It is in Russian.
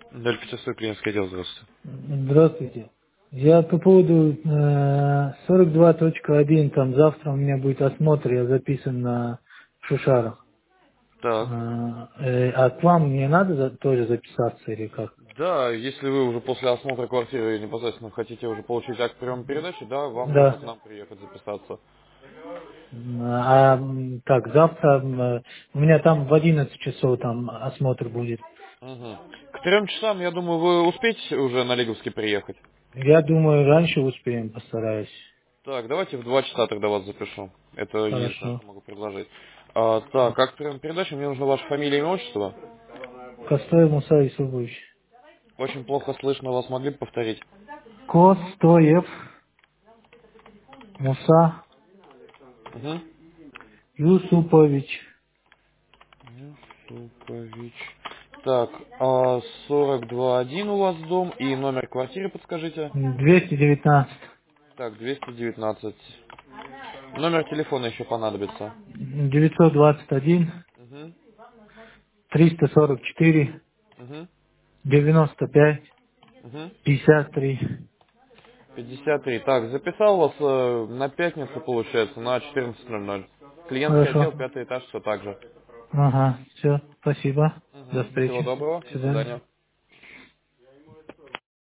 Даль Пятистой, клиентское дело, здравствуйте. Здравствуйте. Я по поводу 42.1, там завтра у меня будет осмотр, я записан на Шушарах. Так. А к вам мне надо тоже записаться или как? Да, если вы уже после осмотра квартиры непосредственно хотите уже получить акт приема передачи, да, вам нужно Да. к нам приехать записаться. Так, завтра у меня там в 11 часов там осмотр будет. Угу. К 3 часам, я думаю, вы успеете уже на Лиговский приехать. Я думаю, раньше успеем, постараюсь. Так, давайте в 2 часа тогда вас запишу. Это единственное, Хорошо. что могу предложить. Так, акт приема передачи, мне нужна ваша фамилия, имя, отчество. Костоев Муса Исубович. Очень плохо слышно, вас могли бы повторить? Костоев Муса Угу. Юсупович. Юсупович. Так, 42-1 у вас дом и номер квартиры подскажите. 219. Так, 219. Номер телефона еще понадобится. 921 Угу. 344 Угу. 95 Угу. 53. 53. Так, записал вас на пятницу, получается, на 14:00. Клиентский Хорошо. отдел, 5 этаж, все так же. Ага, все, спасибо. До Угу. Всего встречи. доброго, До до свидания. свидания.